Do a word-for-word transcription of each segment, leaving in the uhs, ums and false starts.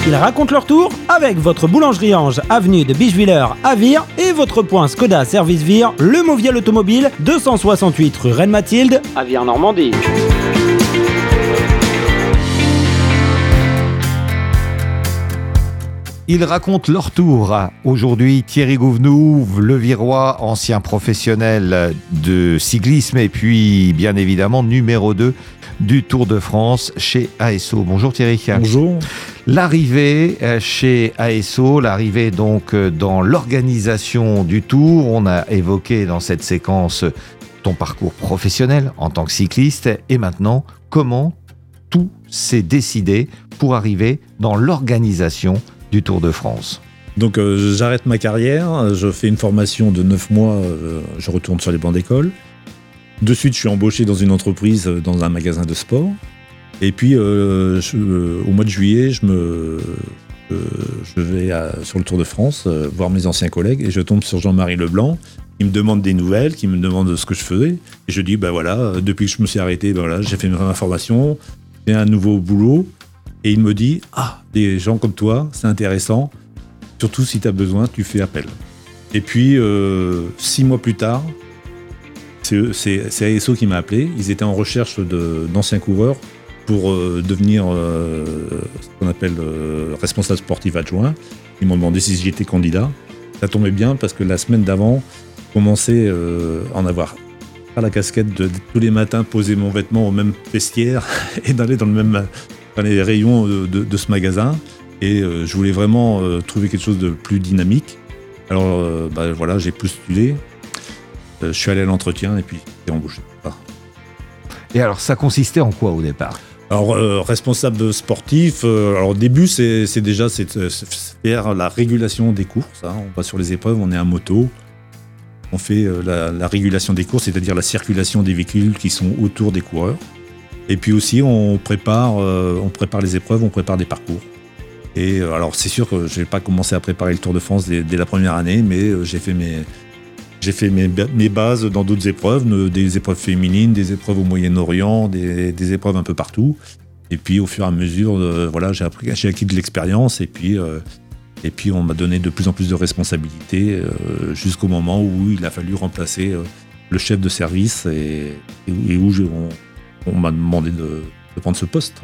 Ils racontent leur tour avec votre boulangerie Ange, avenue de Bischwiller à Vire et votre point Skoda Service Vire, le Movial Automobile, deux cent soixante-huit rue Reine-Mathilde à Vire-Normandie. Ils racontent leur tour. Aujourd'hui, Thierry Gouvenouve, le Virois, ancien professionnel de cyclisme et puis, bien évidemment, numéro deux du Tour de France chez A S O. Bonjour Thierry. Bonjour. L'arrivée chez A S O, l'arrivée donc dans l'organisation du Tour. On a évoqué dans cette séquence ton parcours professionnel en tant que cycliste et maintenant, comment tout s'est décidé pour arriver dans l'organisation du Tour de France. Donc euh, j'arrête ma carrière, je fais une formation de neuf mois, euh, je retourne sur les bancs d'école. De suite, je suis embauché dans une entreprise, dans un magasin de sport. Et puis, euh, je, euh, au mois de juillet, je, me, euh, je vais à, sur le Tour de France euh, voir mes anciens collègues et je tombe sur Jean-Marie Leblanc. Il me demande des nouvelles, qui me demande ce que je faisais. Et je dis, ben voilà, depuis que je me suis arrêté, ben voilà, j'ai fait ma formation, j'ai un nouveau boulot. Et il me dit, ah, des gens comme toi, c'est intéressant. Surtout si tu as besoin, tu fais appel. Et puis, euh, six mois plus tard, c'est, c'est, c'est A S O qui m'a appelé. Ils étaient en recherche de, d'anciens coureurs pour euh, devenir euh, ce qu'on appelle euh, responsable sportif adjoint. Ils m'ont demandé si j'étais candidat. Ça tombait bien parce que la semaine d'avant, je commençais euh, à en avoir à la casquette de, de tous les matins poser mon vêtement au même vestiaire et d'aller dans le même... dans les rayons de, de, de ce magasin et euh, je voulais vraiment euh, trouver quelque chose de plus dynamique. Alors euh, bah, voilà, j'ai postulé, euh, je suis allé à l'entretien et puis j'ai embauché. Ah. Et alors ça consistait en quoi au départ ? Alors euh, responsable sportif, euh, alors au début c'est, c'est déjà c'est, c'est faire la régulation des courses, hein. On va sur les épreuves, on est à moto, on fait euh, la, la régulation des courses, c'est-à-dire la circulation des véhicules qui sont autour des coureurs. Et puis aussi, on prépare, euh, on prépare les épreuves, on prépare des parcours. Et euh, alors, c'est sûr que je n'ai pas commencé à préparer le Tour de France dès, dès la première année, mais euh, j'ai fait, mes, j'ai fait mes, mes bases dans d'autres épreuves, des épreuves féminines, des épreuves au Moyen-Orient, des, des épreuves un peu partout. Et puis, au fur et à mesure, euh, voilà, j'ai, appris, j'ai acquis de l'expérience et puis, euh, et puis on m'a donné de plus en plus de responsabilités euh, jusqu'au moment où il a fallu remplacer euh, le chef de service et, et où je... On, On m'a demandé de, de prendre ce poste.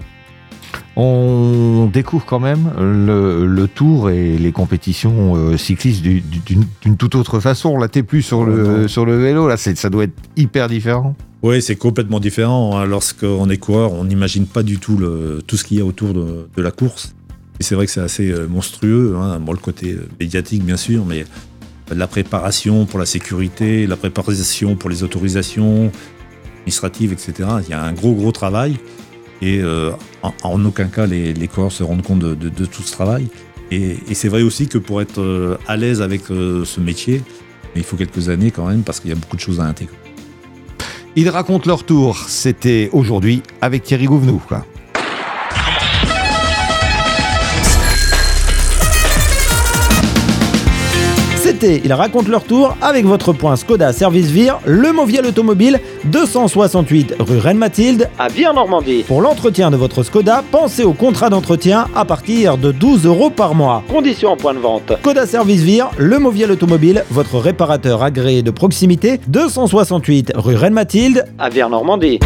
On découvre quand même le, le Tour et les compétitions euh, cyclistes du, du, d'une, d'une toute autre façon. Là, t'es plus sur le, sur le vélo. Là, c'est, ça doit être hyper différent. Oui, c'est complètement différent. Hein. Lorsqu'on est coureur, on n'imagine pas du tout le, tout ce qu'il y a autour de, de la course. Et c'est vrai que c'est assez euh, monstrueux. Hein. Bon, le côté médiatique, bien sûr, mais la préparation pour la sécurité, la préparation pour les autorisations administrative, et cetera. Il y a un gros, gros travail et euh, en, en aucun cas les, les coureurs se rendent compte de, de, de tout ce travail. Et, et c'est vrai aussi que pour être euh, à l'aise avec euh, ce métier, il faut quelques années quand même parce qu'il y a beaucoup de choses à intégrer. Ils racontent leur tour. C'était aujourd'hui avec Thierry Gouvenouve, quoi. C'était Ils racontent leur tour avec votre point Skoda Service Vire, le Movial Automobile, deux cent soixante-huit rue Reine-Mathilde à Vire-Normandie. Pour l'entretien de votre Skoda, pensez au contrat d'entretien à partir de douze euros par mois. Conditions en point de vente. Skoda Service Vire, le Movial Automobile, votre réparateur agréé de proximité, deux cent soixante-huit rue Reine-Mathilde à Vire-Normandie.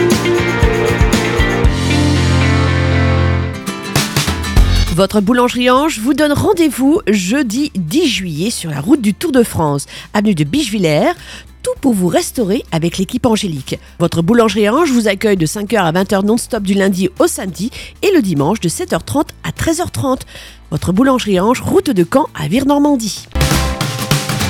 Votre boulangerie Ange vous donne rendez-vous jeudi dix juillet sur la route du Tour de France, avenue de Bischwiller, tout pour vous restaurer avec l'équipe Angélique. Votre boulangerie Ange vous accueille de cinq heures à vingt heures non-stop du lundi au samedi et le dimanche de sept heures trente à treize heures trente. Votre boulangerie Ange, route de Caen à Vire-Normandie.